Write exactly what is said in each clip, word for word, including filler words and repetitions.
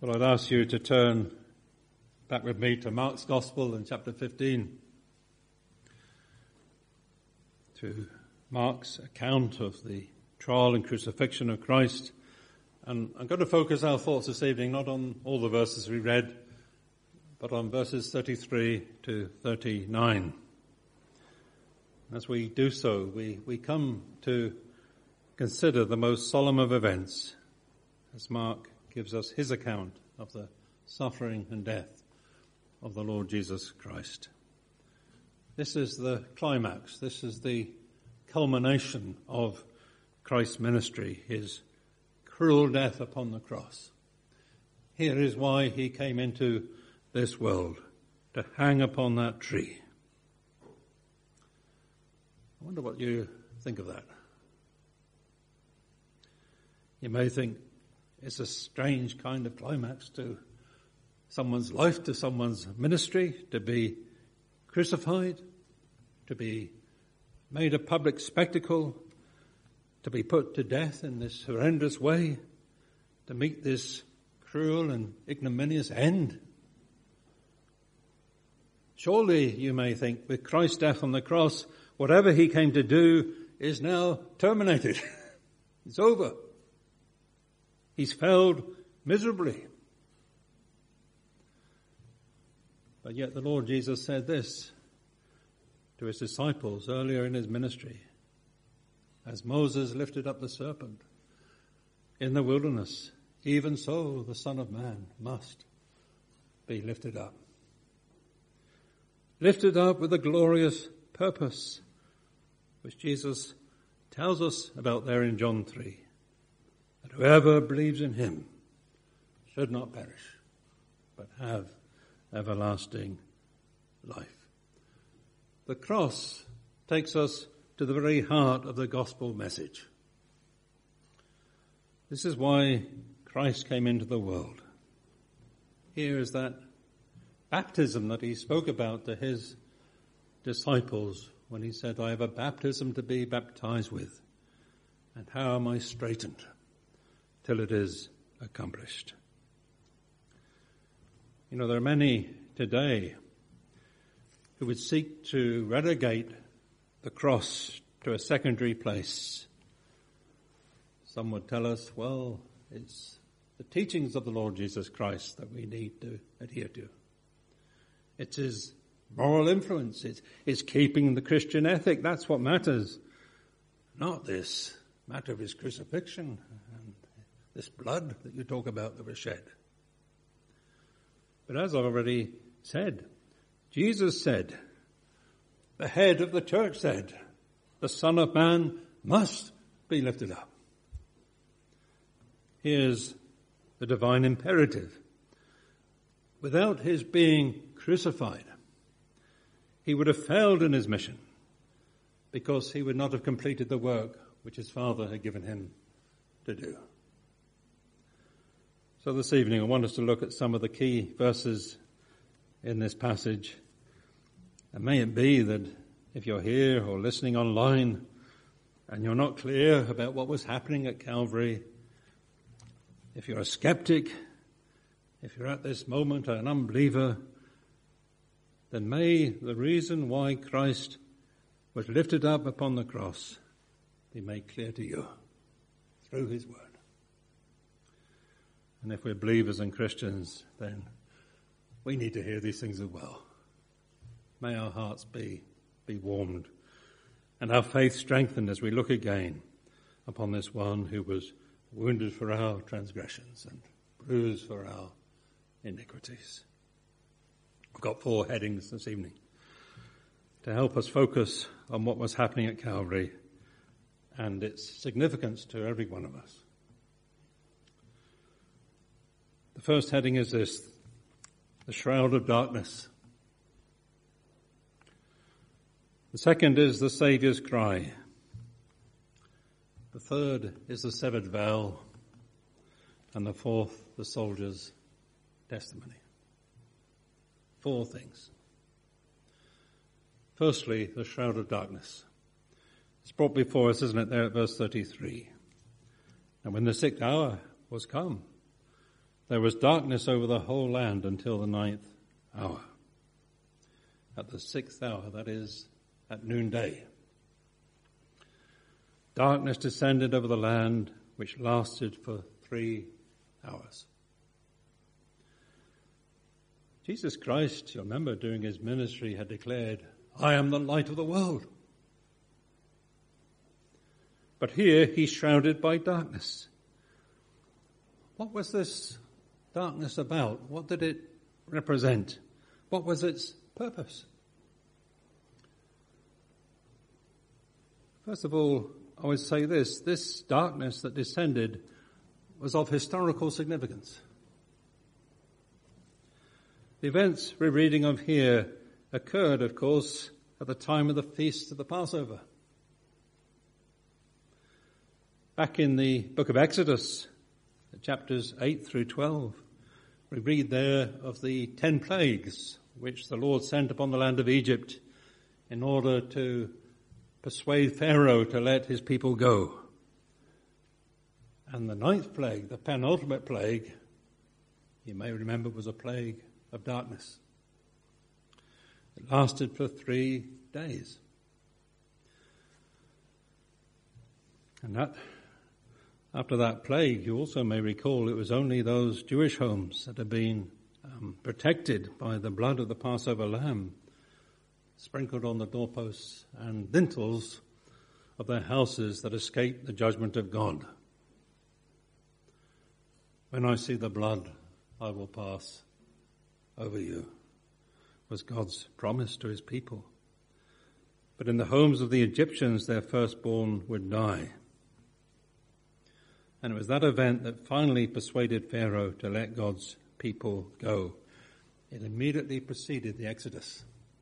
Well, I'd ask you to turn back with me to Mark's Gospel in chapter fifteen, to Mark's account of the trial and crucifixion of Christ. And I'm going to focus our thoughts this evening not on all the verses we read, but on verses thirty-three to thirty-nine. As we do so, we, we come to consider the most solemn of events as Mark gives us his account of the suffering and death of the Lord Jesus Christ. This is the climax. This is the culmination of Christ's ministry, his cruel death upon the cross. Here is why he came into this world, to hang upon that tree. I wonder what you think of that. You may think it's a strange kind of climax to someone's life, to someone's ministry, to be crucified, to be made a public spectacle, to be put to death in this horrendous way, to meet this cruel and ignominious end. Surely, you may think, with Christ's death on the cross, whatever he came to do is now terminated. It's over. He's failed miserably. But yet the Lord Jesus said this to his disciples earlier in his ministry. As Moses lifted up the serpent in the wilderness, even so the Son of Man must be lifted up. Lifted up with a glorious purpose, which Jesus tells us about there in John three. That whoever believes in him should not perish, but have everlasting life. The cross takes us to the very heart of the gospel message. This is why Christ came into the world. Here is that baptism that he spoke about to his disciples when he said, I have a baptism to be baptized with, and how am I straitened till it is accomplished. You know, there are many today who would seek to relegate the cross to a secondary place. Some would tell us, well, it's the teachings of the Lord Jesus Christ that we need to adhere to. It's his moral influence. It's, it's keeping the Christian ethic. That's what matters. Not this matter of his crucifixion and this blood that you talk about that was shed. But as I've already said, Jesus said, the head of the church said, the Son of Man must be lifted up. Here's the divine imperative. Without his being crucified, he would have failed in his mission because he would not have completed the work which his Father had given him to do. So this evening I want us to look at some of the key verses in this passage. And may it be that if you're here or listening online and you're not clear about what was happening at Calvary, if you're a skeptic, if you're at this moment an unbeliever, then may the reason why Christ was lifted up upon the cross be made clear to you through his word. And if we're believers and Christians, then we need to hear these things as well. May our hearts be, be warmed and our faith strengthened as we look again upon this one who was wounded for our transgressions and bruised for our iniquities. I've got four headings this evening to help us focus on what was happening at Calvary and its significance to every one of us. The first heading is this, the shroud of darkness. The second is the Saviour's cry. The third is the severed veil. And the fourth, the soldier's testimony. Four things. Firstly, the shroud of darkness. It's brought before us, isn't it, there at verse thirty-three. And when the sixth hour was come, there was darkness over the whole land until the ninth hour. At the sixth hour, that is, at noonday, darkness descended over the land, which lasted for three hours. Jesus Christ, you remember, during his ministry had declared, "I am the light of the world." But here he's shrouded by darkness. What was this darkness about? What did it represent? What was its purpose? First of all, I would say this. This darkness that descended was of historical significance. The events we're reading of here occurred, of course, at the time of the feast of the Passover. Back in the book of Exodus, chapters eight through twelve, we read there of the ten plagues which the Lord sent upon the land of Egypt in order to persuade Pharaoh to let his people go. And the ninth plague, the penultimate plague, you may remember, was a plague of darkness. It lasted for three days. And that, after that plague, you also may recall, it was only those Jewish homes that had been um, protected by the blood of the Passover lamb, sprinkled on the doorposts and lintels of their houses, that escaped the judgment of God. When I see the blood, I will pass over you, was God's promise to his people. But in the homes of the Egyptians, their firstborn would die. And it was that event that finally persuaded Pharaoh to let God's people go. It immediately preceded the Exodus.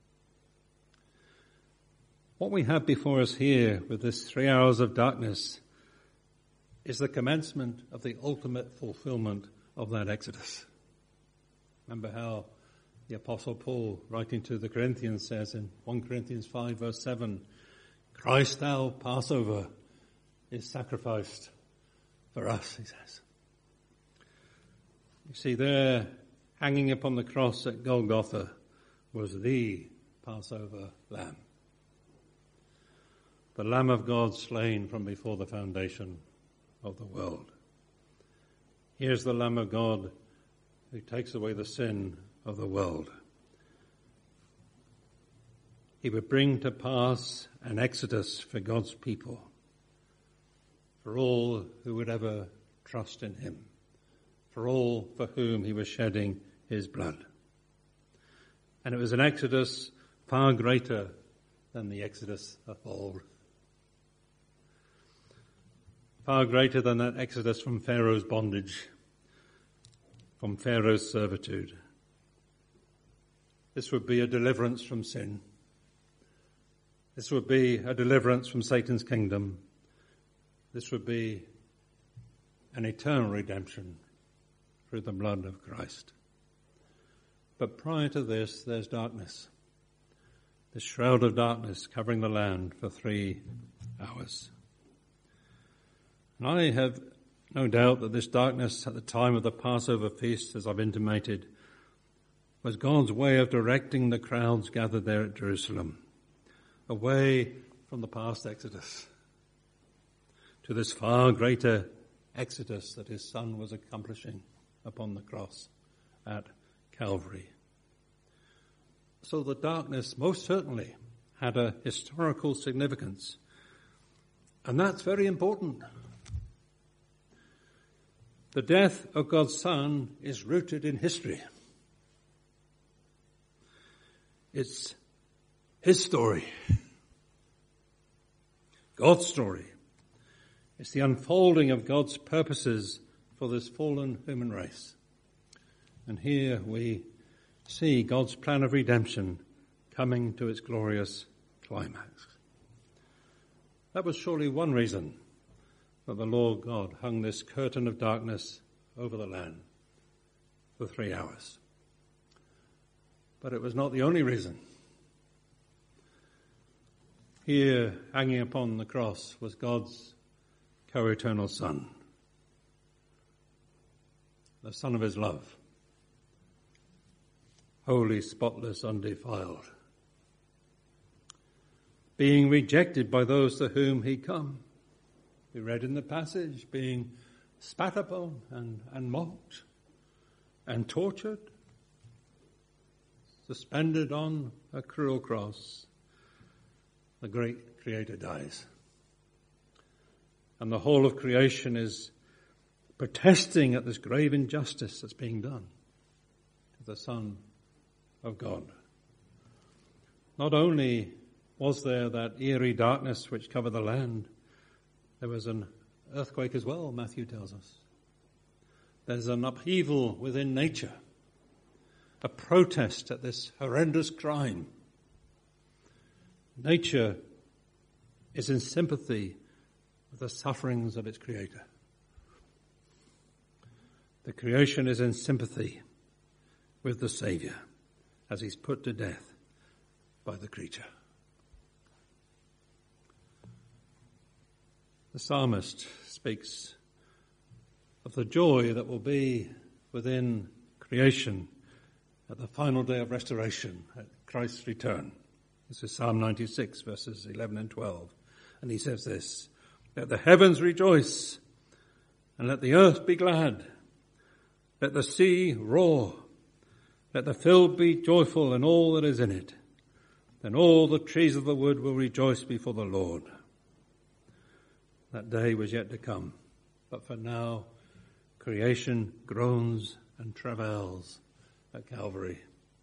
What we have before us here with this three hours of darkness is the commencement of the ultimate fulfillment of that Exodus. Remember how the Apostle Paul, writing to the Corinthians, says in First Corinthians five verse seven, "Christ our Passover is sacrificed for us," he says. You see, there, hanging upon the cross at Golgotha, was the Passover lamb. The Lamb of God slain from before the foundation of the world. Here's the Lamb of God who takes away the sin of the world. He would bring to pass an exodus for God's people, for all who would ever trust in him, for all for whom he was shedding his blood. And it was an exodus far greater than the exodus of old. Far greater than that exodus from Pharaoh's bondage, from Pharaoh's servitude. This would be a deliverance from sin. This would be a deliverance from Satan's kingdom. This would be an eternal redemption through the blood of Christ. But prior to this, there's darkness. The shroud of darkness covering the land for three hours. And I have no doubt that this darkness at the time of the Passover feast, as I've intimated, was God's way of directing the crowds gathered there at Jerusalem away from the past Exodus to this far greater Exodus that his Son was accomplishing upon the cross at Calvary. So the darkness most certainly had a historical significance. And that's very important. The death of God's Son is rooted in history. It's his story. God's story. It's the unfolding of God's purposes for this fallen human race. And here we see God's plan of redemption coming to its glorious climax. That was surely one reason that the Lord God hung this curtain of darkness over the land for three hours. But it was not the only reason. Here, hanging upon the cross, was God's co-eternal Son. the Son of his love, holy, spotless, undefiled, being rejected by those to whom he come. We read in the passage, being spat upon and, and mocked and tortured, suspended on a cruel cross. The great Creator dies. And the whole of creation is protesting at this grave injustice that's being done to the Son of God. Not only was there that eerie darkness which covered the land, there was an earthquake as well, Matthew tells us. There's an upheaval within nature, a protest at this horrendous crime. Nature is in sympathy with the sufferings of its Creator. The creation is in sympathy with the Saviour as he's put to death by the creature. The psalmist speaks of the joy that will be within creation at the final day of restoration, at Christ's return. This is Psalm ninety-six, verses eleven and twelve. And he says this, "Let the heavens rejoice, and let the earth be glad. Let the sea roar. Let the field be joyful and all that is in it. Then all the trees of the wood will rejoice before the Lord." That day was yet to come, but for now, creation groans and travails at Calvary.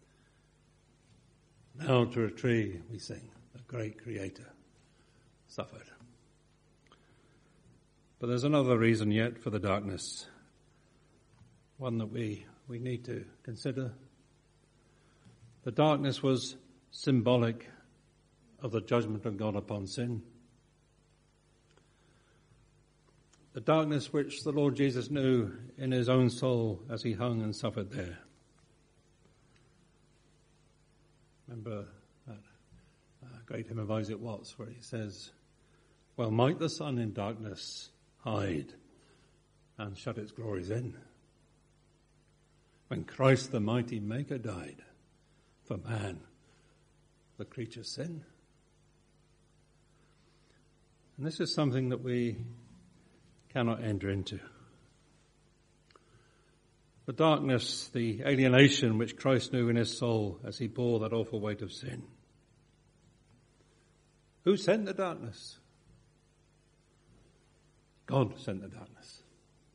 Now to a tree we sing, the great Creator suffered. But there's another reason yet for the darkness, one that we, we need to consider. The darkness was symbolic of the judgment of God upon sin. The darkness which the Lord Jesus knew in his own soul as he hung and suffered there. Remember that uh, great hymn of Isaac Watts where he says, "Well might the sun in darkness hide and shut its glories in, when Christ the mighty Maker died for man, the creature's sin." And this is something that we cannot enter into. The darkness, the alienation which Christ knew in his soul as he bore that awful weight of sin. Who sent the darkness? God sent the darkness.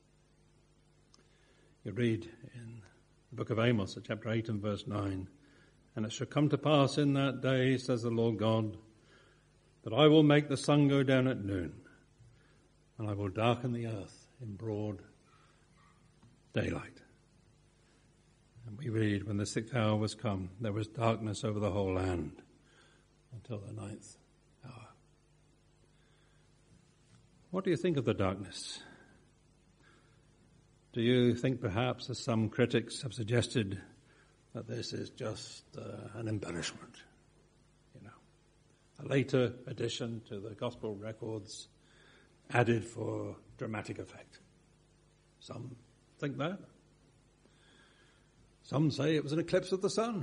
You read in the book of Amos, chapter eight and verse nine, "And it shall come to pass in that day, says the Lord God, that I will make the sun go down at noon, and I will darken the earth in broad daylight." And we read, when the sixth hour was come, there was darkness over the whole land until the ninth hour. What do you think of the darkness? Do you think perhaps, as some critics have suggested, that this is just uh, an embellishment? You know, a later addition to the gospel records added for dramatic effect. Some think that. Some say it was an eclipse of the sun.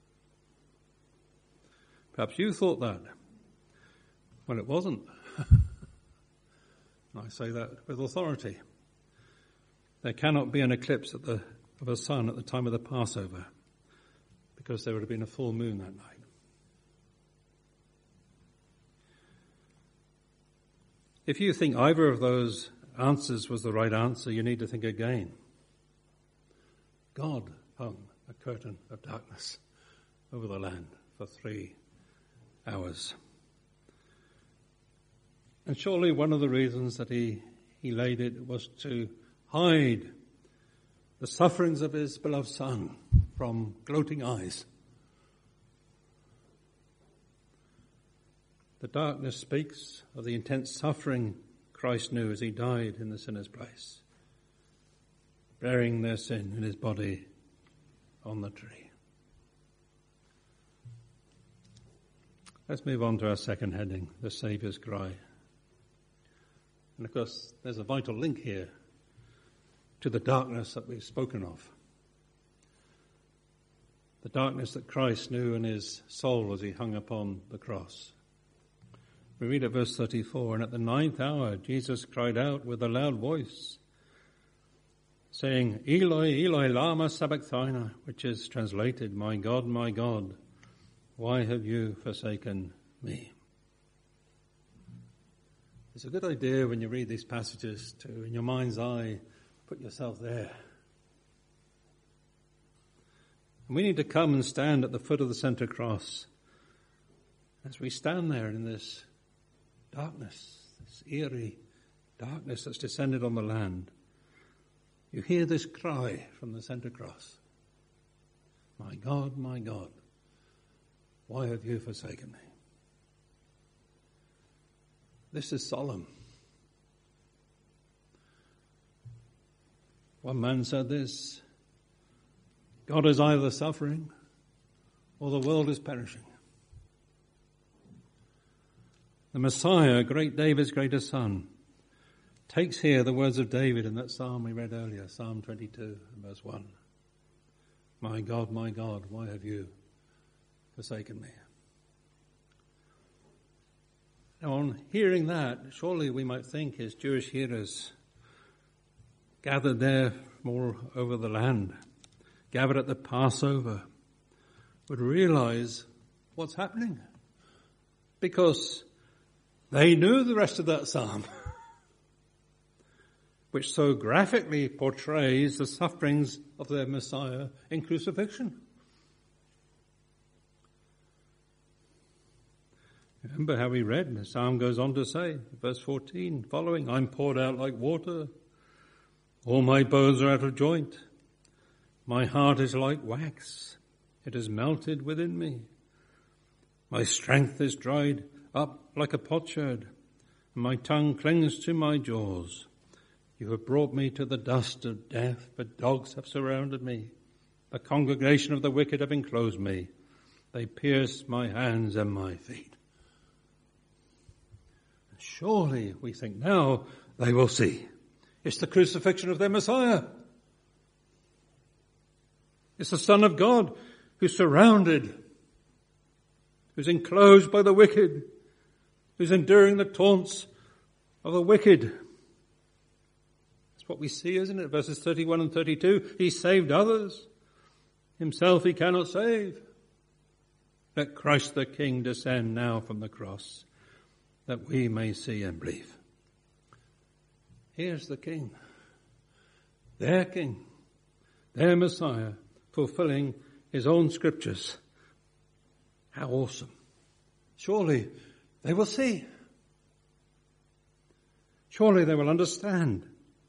Perhaps you thought that. Well, it wasn't. And I say that with authority. There cannot be an eclipse at the, of a sun at the time of the Passover, because there would have been a full moon that night. If you think either of those answers was the right answer, you need to think again. God hung a curtain of darkness over the land for three hours. And surely one of the reasons that he, he laid it was to hide the sufferings of his beloved Son from gloating eyes. The darkness speaks of the intense suffering Christ knew as he died in the sinner's place, bearing their sin in his body on the tree. Let's move on to our second heading, the Saviour's cry. And of course, there's a vital link here to the darkness that we've spoken of. The darkness that Christ knew in his soul as he hung upon the cross. We read at verse thirty-four, and at the ninth hour Jesus cried out with a loud voice, saying, Eloi, Eloi, lama sabachthani, which is translated, My God, my God, why have you forsaken me? It's a good idea when you read these passages to, in your mind's eye, put yourself there. And we need to come and stand at the foot of the center cross. As we stand there in this darkness, this eerie darkness that's descended on the land, you hear this cry from the center cross. My God, my God, why have you forsaken me? This is solemn. One man said this, God is either suffering or the world is perishing. The Messiah, great David's greatest son, takes here the words of David in that psalm we read earlier, Psalm twenty-two, verse one. My God, my God, why have you forsaken me? Now, on hearing that, surely we might think his Jewish hearers gathered there from all over the land, gathered at the Passover, would realize what's happening. Because they knew the rest of that psalm, which so graphically portrays the sufferings of their Messiah in crucifixion. Remember how we read, the psalm goes on to say, verse fourteen, following, I'm poured out like water. All my bones are out of joint. My heart is like wax. It has melted within me. My strength is dried up like a potsherd, and my tongue clings to my jaws. You have brought me to the dust of death, but dogs have surrounded me. The congregation of the wicked have enclosed me. They pierce my hands and my feet. Surely, we think now, they will see. It's the crucifixion of their Messiah. It's the Son of God who's surrounded, who's enclosed by the wicked, who's enduring the taunts of the wicked. That's what we see, isn't it? Verses thirty-one and thirty-two. He saved others. Himself he cannot save. Let Christ the King descend now from the cross, that we may see and believe. Here's the King, their King, their Messiah, fulfilling his own scriptures. How awesome. Surely they will see. Surely they will understand.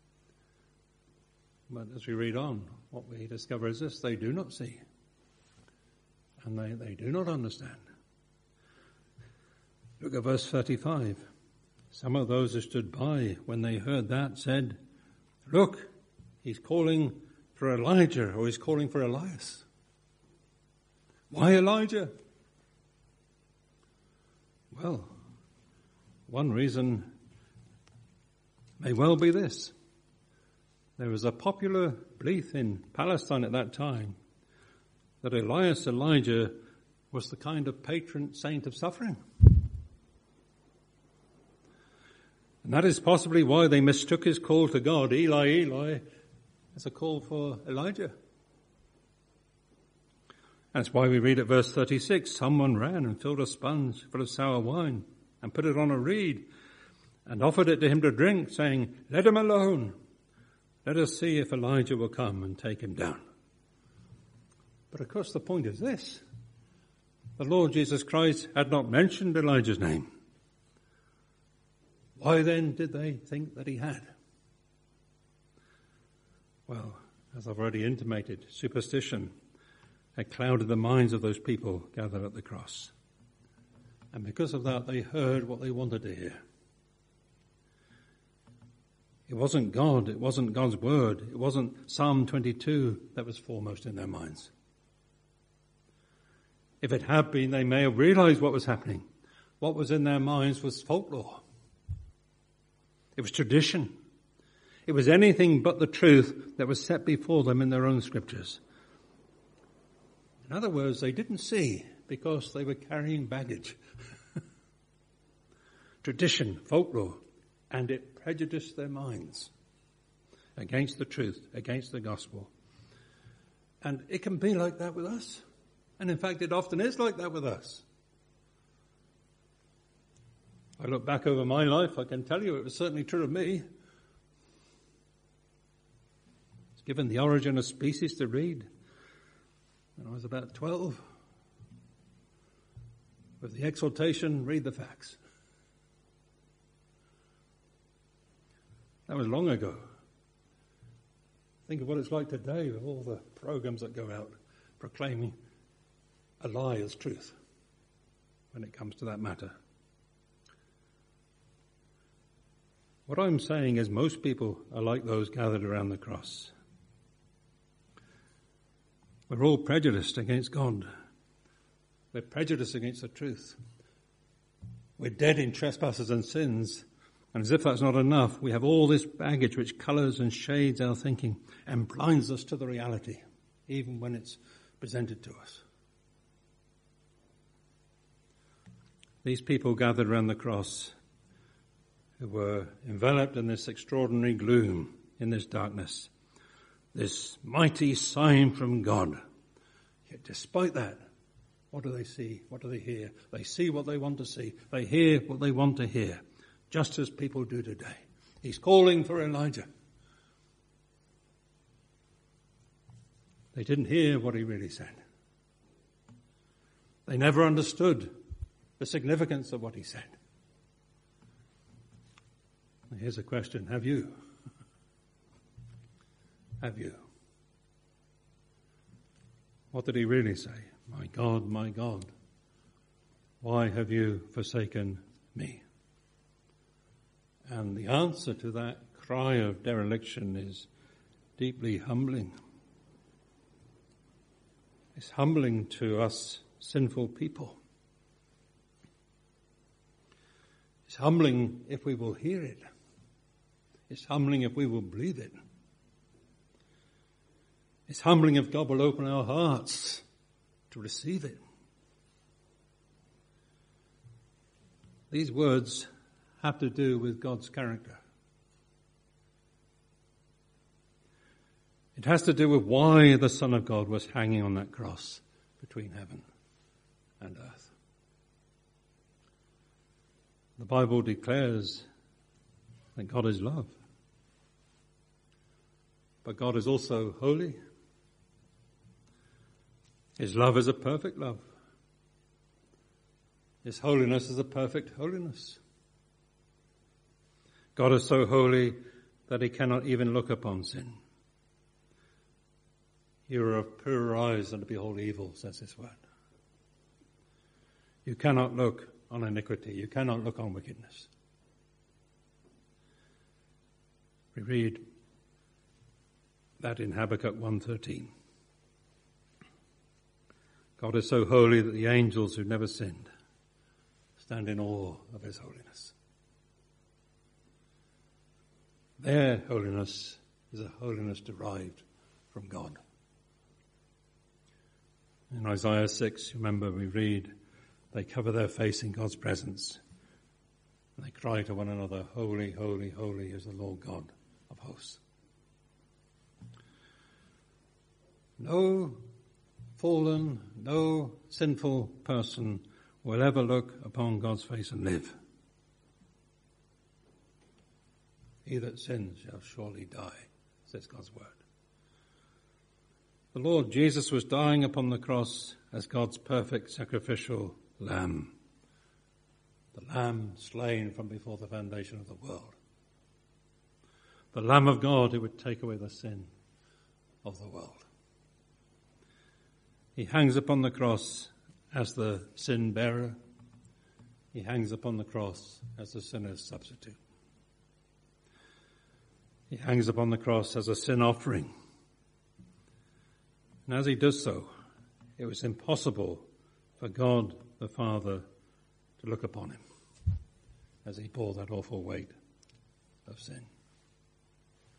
But as we read on, what we discover is this: they do not see. And they, they do not understand. Look at verse thirty-five. Some of those who stood by when they heard that said, look, he's calling for Elijah, or he's calling for Elias. Why Elijah? Well, one reason may well be this. There was a popular belief in Palestine at that time that Elias, Elijah, was the kind of patron saint of suffering. And that is possibly why they mistook his call to God, Eli, Eli, as a call for Elijah. That's why we read at verse thirty-six, someone ran and filled a sponge full of sour wine and put it on a reed and offered it to him to drink, saying, let him alone. Let us see if Elijah will come and take him down. But of course the point is this. The Lord Jesus Christ had not mentioned Elijah's name. Why then did they think that he had? Well, as I've already intimated, superstition had clouded the minds of those people gathered at the cross. And because of that, they heard what they wanted to hear. It wasn't God, it wasn't God's word, it wasn't Psalm twenty-two that was foremost in their minds. If it had been, they may have realized what was happening. What was in their minds was folklore. It was tradition. It was anything but the truth that was set before them in their own scriptures. In other words, they didn't see because they were carrying baggage. Tradition, folklore, and it prejudiced their minds against the truth, against the gospel. And it can be like that with us. And in fact, it often is like that with us. I look back over my life, I can tell you it was certainly true of me. I was given The Origin of Species to read when I was about twelve. With the exhortation, read the facts. That was long ago. Think of what it's like today with all the programs that go out proclaiming a lie as truth when it comes to that matter. What I'm saying is most people are like those gathered around the cross. We're all prejudiced against God. We're prejudiced against the truth. We're dead in trespasses and sins. And as if that's not enough, we have all this baggage which colours and shades our thinking and blinds us to the reality, even when it's presented to us. These people gathered around the cross who were enveloped in this extraordinary gloom, in this darkness, this mighty sign from God. Yet despite that, what do they see? What do they hear? They see what they want to see. They hear what they want to hear. Just as people do today. He's calling for Elijah. They didn't hear what he really said. They never understood the significance of what he said. Here's a question. Have you? Have you? What did he really say? My God, my God, why have you forsaken me? And the answer to that cry of dereliction is deeply humbling. It's humbling to us sinful people. It's humbling if we will hear it. It's humbling if we will believe it. It's humbling if God will open our hearts to receive it. These words have to do with God's character. It has to do with why the Son of God was hanging on that cross between heaven and earth. The Bible declares that God is love. But God is also holy. His love is a perfect love. His holiness is a perfect holiness. God is so holy that he cannot even look upon sin. You are of purer eyes than to behold evil, says his word. You cannot look on iniquity. You cannot look on wickedness. We read that in Habakkuk one thirteen. God is so holy that the angels who never sinned stand in awe of his holiness. Their holiness is a holiness derived from God. In Isaiah six, remember we read, they cover their face in God's presence. And they cry to one another, holy, holy, holy is the Lord God of hosts. No fallen, no sinful person will ever look upon God's face and live. He that sins shall surely die, says God's word. The Lord Jesus was dying upon the cross as God's perfect sacrificial lamb. The lamb slain from before the foundation of the world. The Lamb of God who would take away the sin of the world. He hangs upon the cross as the sin bearer. He hangs upon the cross as the sinner's substitute. He hangs upon the cross as a sin offering. And as he does so, it was impossible for God the Father to look upon him as he bore that awful weight of sin.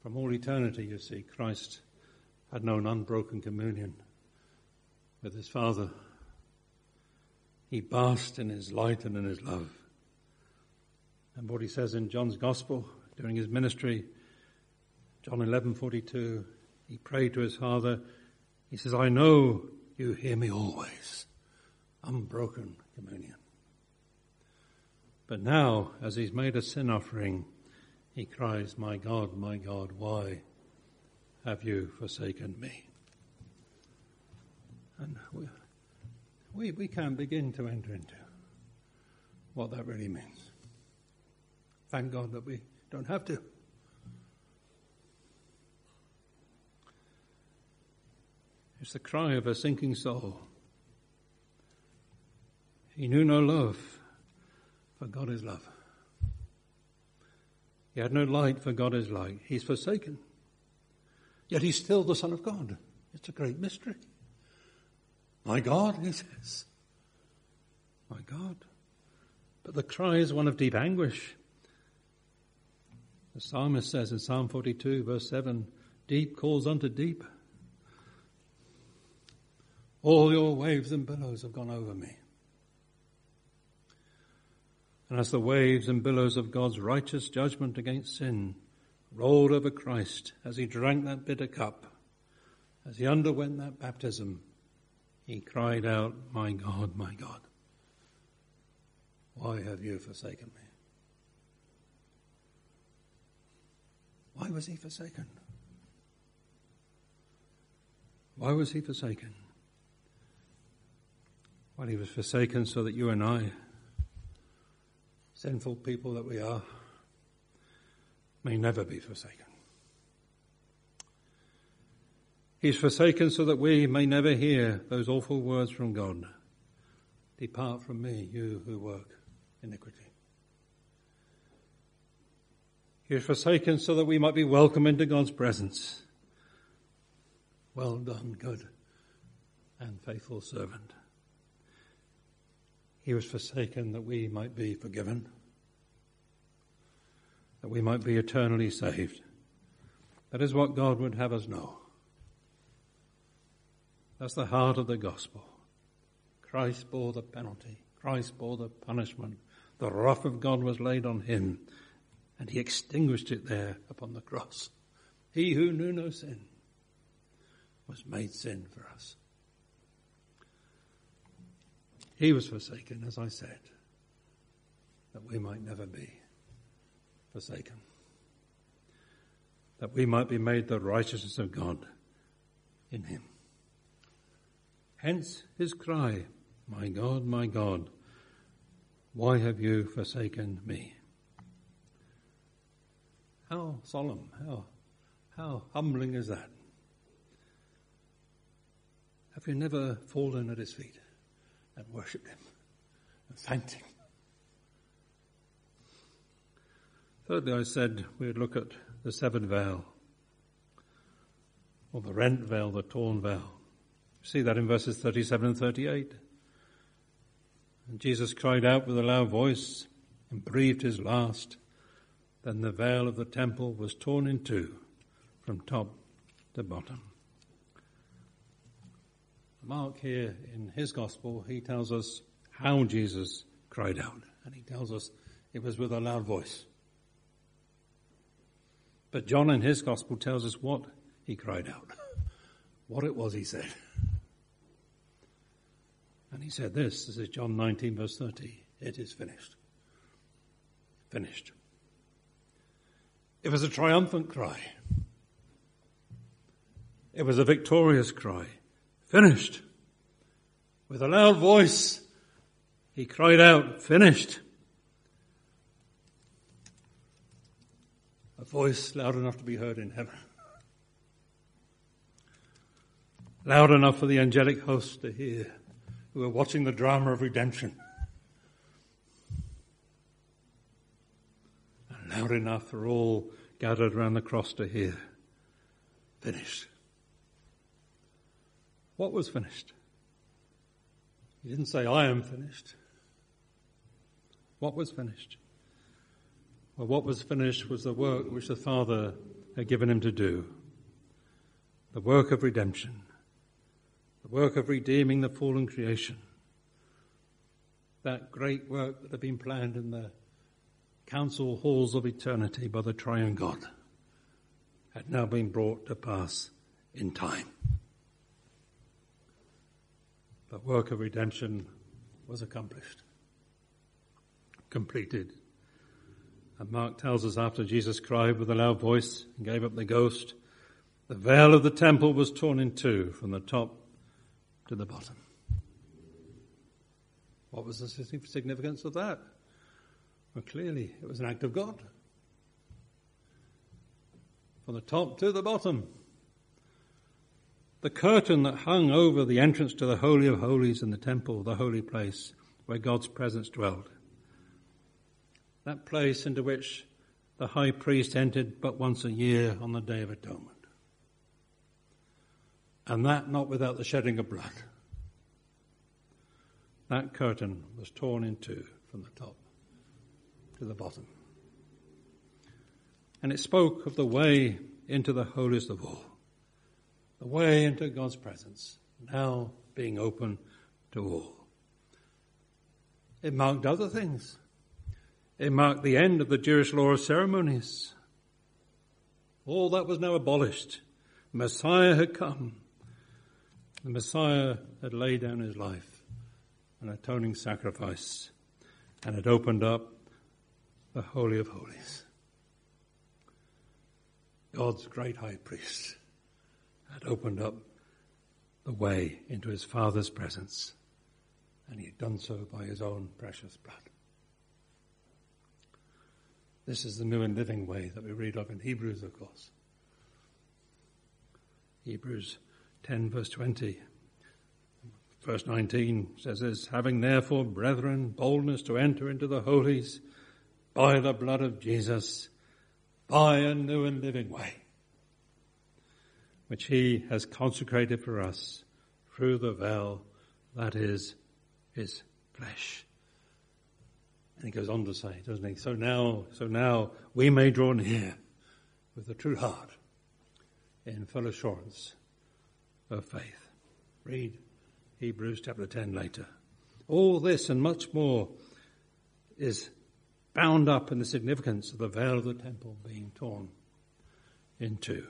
From all eternity, you see, Christ had known unbroken communion with his Father. He basked in his light and in his love. And what he says in John's Gospel during his ministry, John eleven forty-two, he prayed to his Father. He says, I know you hear me always. Unbroken communion. But now, as he's made a sin offering, he cries, my God, my God, why have you forsaken me? And we, we, we can't begin to enter into what that really means. Thank God that we don't have to. It's the cry of a sinking soul. He knew no love, for God is love. He had no light, for God is light. He's forsaken. Yet he's still the Son of God. It's a great mystery. My God, he says. My God. But the cry is one of deep anguish. The psalmist says in Psalm forty-two, verse seven, deep calls unto deep. All your waves and billows have gone over me. And as the waves and billows of God's righteous judgment against sin rolled over Christ as he drank that bitter cup, as he underwent that baptism, he cried out, my God, my God, why have you forsaken me? Why was he forsaken? Why was he forsaken? Well, he was forsaken so that you and I, sinful people that we are, may never be forsaken. He's forsaken so that we may never hear those awful words from God. Depart from me, you who work iniquity. He is forsaken so that we might be welcome into God's presence. Well done, good and faithful servant. He was forsaken that we might be forgiven, that we might be eternally saved. That is what God would have us know. That's the heart of the gospel. Christ bore the penalty. Christ bore the punishment. The wrath of God was laid on him, and he extinguished it there upon the cross. He who knew no sin was made sin for us. He was forsaken, as I said, that we might never be forsaken. That we might be made the righteousness of God in him. Hence his cry, my God, my God, why have you forsaken me? How solemn, how, how humbling is that? Have you never fallen at his feet and worshipped him and thanked him? Thirdly, I said we would look at the severed veil, or the rent veil, the torn veil. You see that in verses thirty-seven and thirty-eight. And Jesus cried out with a loud voice and breathed his last. Then the veil of the temple was torn in two from top to bottom. Mark here in his gospel, he tells us how Jesus cried out. And he tells us it was with a loud voice. But John in his gospel tells us what he cried out. What it was he said. And he said this, this is John nineteen verse thirty, it is finished. Finished. It was a triumphant cry. It was a victorious cry. Finished. With a loud voice, he cried out, finished. A voice loud enough to be heard in heaven. Loud enough for the angelic hosts to hear, who are watching the drama of redemption. And loud enough for all gathered around the cross to hear. Finished. What was finished? He didn't say, I am finished. What was finished? Well, what was finished was the work which the Father had given him to do. The work of redemption, the work of redeeming the fallen creation, that great work that had been planned in the council halls of eternity by the triune God, had now been brought to pass in time. The work of redemption was accomplished, completed. And Mark tells us after Jesus cried with a loud voice and gave up the ghost, the veil of the temple was torn in two from the top to the bottom. What was the significance of that? Well, clearly it was an act of God. From the top to the bottom. The curtain that hung over the entrance to the Holy of Holies in the temple, the holy place where God's presence dwelled. That place into which the high priest entered but once a year on the Day of Atonement. And that not without the shedding of blood. That curtain was torn in two from the top to the bottom. And it spoke of the way into the holiest of all. The way into God's presence, now being open to all. It marked other things. It marked the end of the Jewish law of ceremonies. All that was now abolished. Messiah had come. The Messiah had laid down his life, an atoning sacrifice, and had opened up the Holy of Holies. God's great high priest had opened up the way into his Father's presence, and he had done so by his own precious blood. This is the new and living way that we read of in Hebrews, of course. Hebrews ten verse twenty. Verse nineteen says this, having therefore, brethren, boldness to enter into the holies by the blood of Jesus, by a new and living way, which he has consecrated for us through the veil, that is, his flesh. And he goes on to say, doesn't he? So now, so now we may draw near with a true heart in full assurance of faith. Read Hebrews chapter ten later. All this and much more is bound up in the significance of the veil of the temple being torn in two.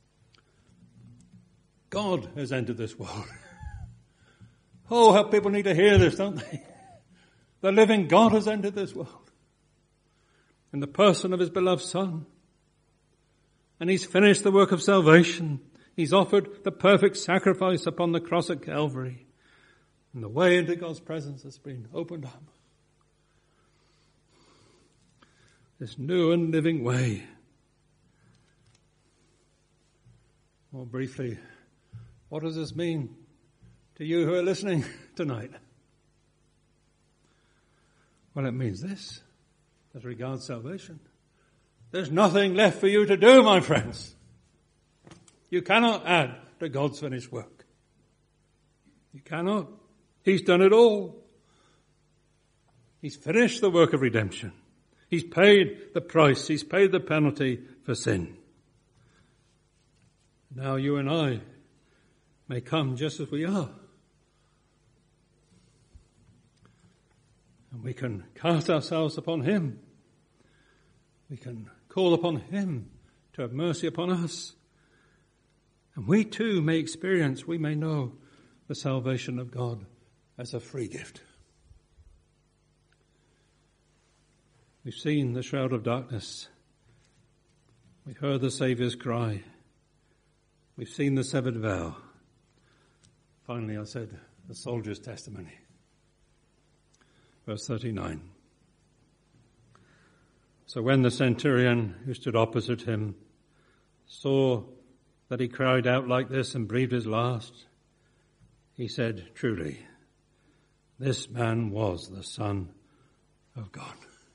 God has entered this world. Oh, how people need to hear this, don't they? The living God has entered this world in the person of his beloved Son. And he's finished the work of salvation. He's offered the perfect sacrifice upon the cross at Calvary. And the way into God's presence has been opened up. This new and living way. More briefly, what does this mean to you who are listening tonight? Well, it means this, as regards salvation. There's nothing left for you to do, my friends. You cannot add to God's finished work. You cannot. He's done it all. He's finished the work of redemption. He's paid the price. He's paid the penalty for sin. Now you and I may come just as we are. And we can cast ourselves upon him. We can call upon him to have mercy upon us. And we too may experience, we may know the salvation of God as a free gift. We've seen the shroud of darkness. We heard the Saviour's cry. We've seen the severed veil. Finally, I said, the soldier's testimony. Verse thirty-nine. So when the centurion who stood opposite him saw that he cried out like this and breathed his last, he said, truly, this man was the Son of God.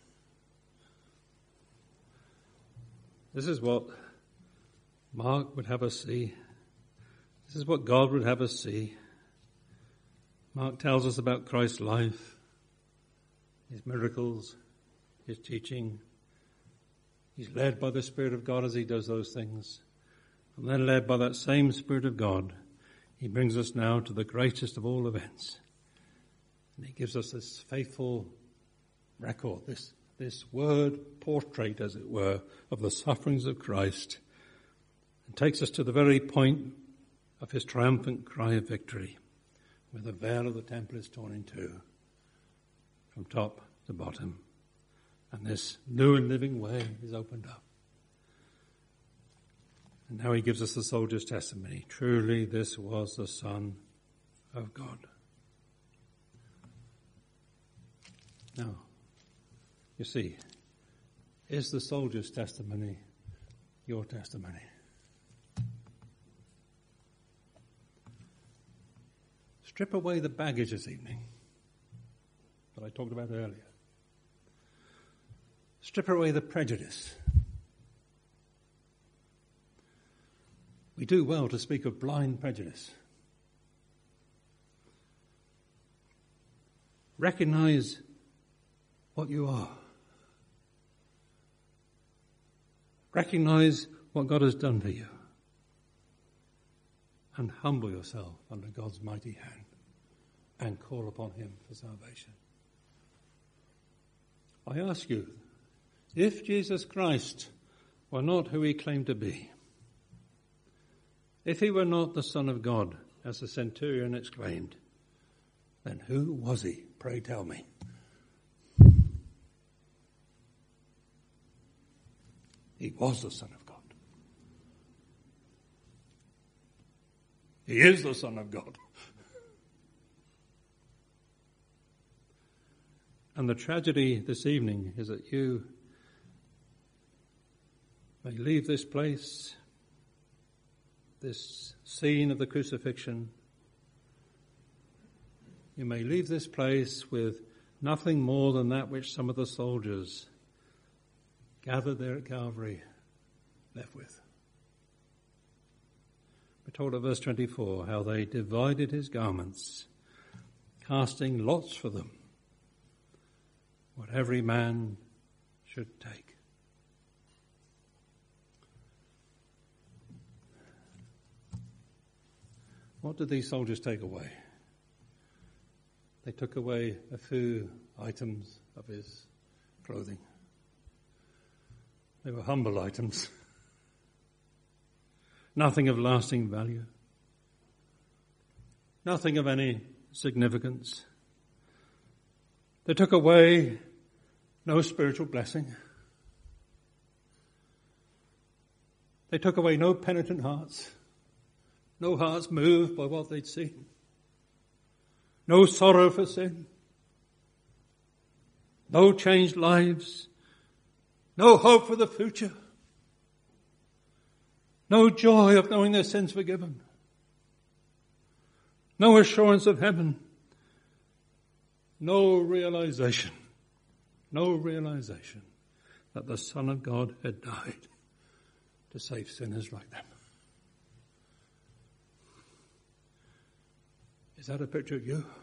This is what Mark would have us see. This is what God would have us see. Mark tells us about Christ's life, his miracles, his teaching. He's led by the Spirit of God as he does those things. And then led by that same Spirit of God, he brings us now to the greatest of all events. And he gives us this faithful record, this, this word portrait, as it were, of the sufferings of Christ, and takes us to the very point of his triumphant cry of victory, where the veil of the temple is torn in two, from top to bottom. And this new and living way is opened up. And now he gives us the soldier's testimony. Truly, this was the Son of God. Now, you see, is the soldier's testimony your testimony? Strip away the baggage this evening that I talked about earlier. Strip away the prejudice. We do well to speak of blind prejudice. Recognize what you are. Recognize what God has done for you. And humble yourself under God's mighty hand and call upon him for salvation. I ask you, if Jesus Christ were not who he claimed to be, if he were not the Son of God, as the centurion exclaimed, then who was he? Pray tell me. He was the Son of God. He is the Son of God. And the tragedy this evening is that you may leave this place, this scene of the crucifixion. You may leave this place with nothing more than that which some of the soldiers gathered there at Calvary left with. We're told at verse twenty-four how they divided his garments, casting lots for them, what every man should take. What did these soldiers take away? They took away a few items of his clothing. They were humble items. Nothing of lasting value. Nothing of any significance. They took away no spiritual blessing. They took away no penitent hearts. No hearts moved by what they'd seen. No sorrow for sin. No changed lives. No hope for the future. No joy of knowing their sins forgiven. No assurance of heaven. No realization. No realization that the Son of God had died to save sinners like them. Is that a picture of you?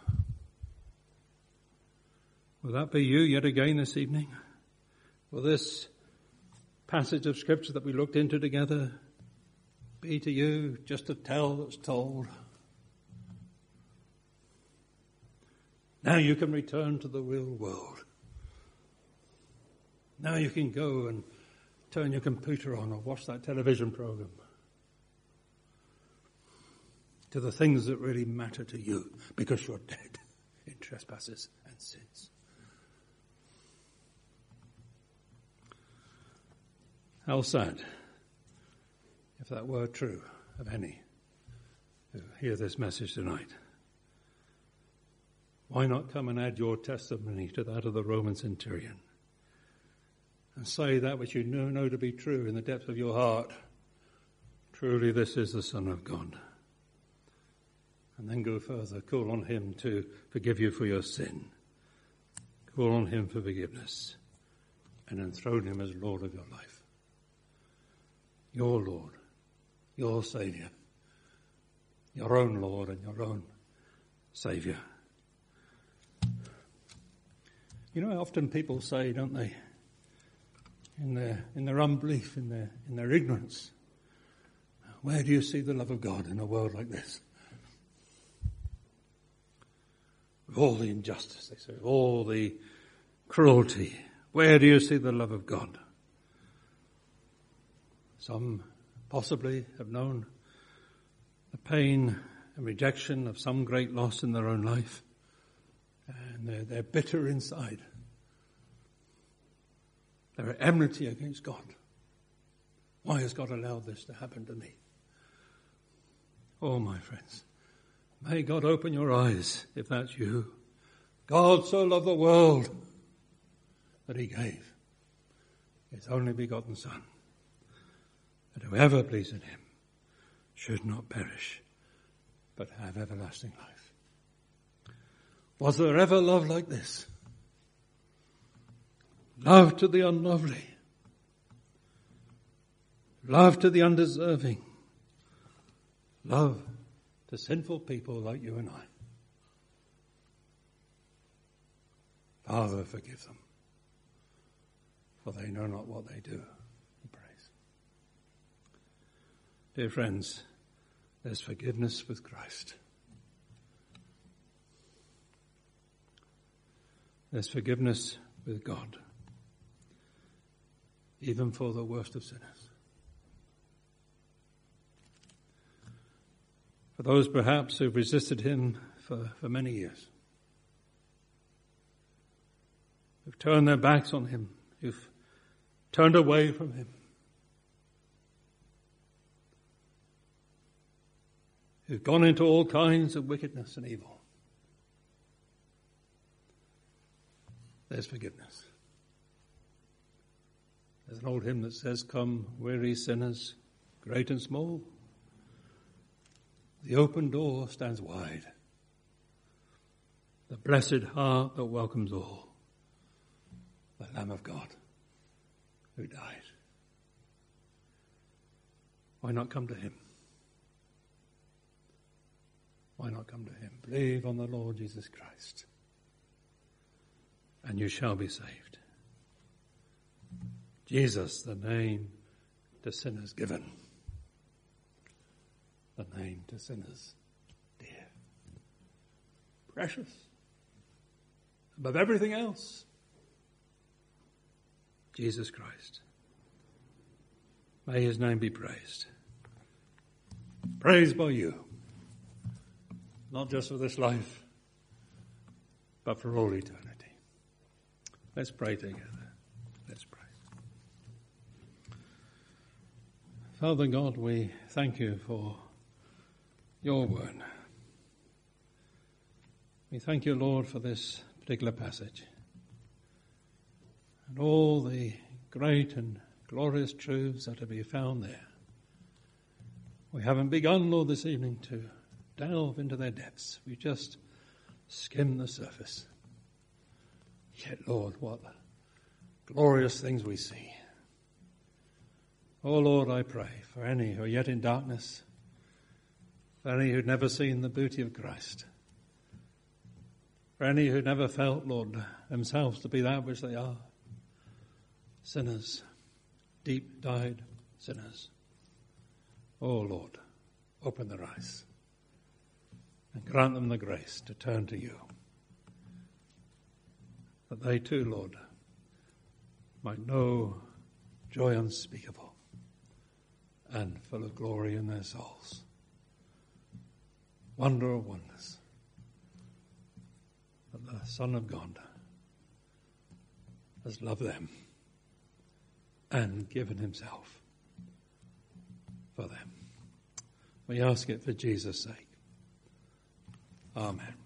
Will that be you yet again this evening? Will this passage of Scripture that we looked into together be to you just a tale that's told? Now you can return to the real world. Now you can go and turn your computer on or watch that television program. To the things that really matter to you, because you're dead in trespasses and sins. How sad if that were true of any who hear this message tonight. Why not come and add your testimony to that of the Roman centurion and say that which you know, know to be true in the depths of your heart? Truly, this is the Son of God. And then go further. Call on him to forgive you for your sin. Call on him for forgiveness. And enthrone him as Lord of your life. Your Lord. Your Saviour. Your own Lord and your own Saviour. You know, often people say, don't they? in their, in their unbelief, in their, in their ignorance. Where do you see the love of God in a world like this? With all the injustice, they say, all the cruelty. Where do you see the love of God? Some possibly have known the pain and rejection of some great loss in their own life. And they're, they're bitter inside. They're at enmity against God. Why has God allowed this to happen to me? Oh, my friends, may God open your eyes if that's you. God so loved the world that he gave his only begotten Son, that whoever believes in him should not perish, but have everlasting life. Was there ever love like this? Love to the unlovely. Love to the undeserving. Love to sinful people like you and I. Father, forgive them, for they know not what they do. We praise. Dear friends, there's forgiveness with Christ. There's forgiveness with God, even for the worst of sinners. For those perhaps who've resisted him for, for many years, who've turned their backs on him, who've turned away from him, who've gone into all kinds of wickedness and evil. There's forgiveness. There's an old hymn that says, "Come, weary sinners, great and small. The open door stands wide. The blessed heart that welcomes all. The Lamb of God who died." Why not come to him? Why not come to him? Believe on the Lord Jesus Christ, and you shall be saved. Jesus, the name to sinners given. The name to sinners dear. Precious. Above everything else. Jesus Christ. May his name be praised. Praised by you. Not just for this life, but for all eternity. Let's pray together. Let's pray. Father God, we thank you for your word. We thank you, Lord, for this particular passage and all the great and glorious truths that are to be found there. We haven't begun, Lord, this evening to delve into their depths. We just skim the surface. Yet, Lord, what glorious things we see. Oh, Lord, I pray for any who are yet in darkness, for any who'd never seen the beauty of Christ, for any who'd never felt, Lord, themselves to be that which they are, sinners, deep-dyed sinners. Oh, Lord, open their eyes and grant them the grace to turn to you, that they too, Lord, might know joy unspeakable and full of glory in their souls. Wonder of wonders, that the Son of God has loved them and given himself for them. We ask it for Jesus' sake. Amen.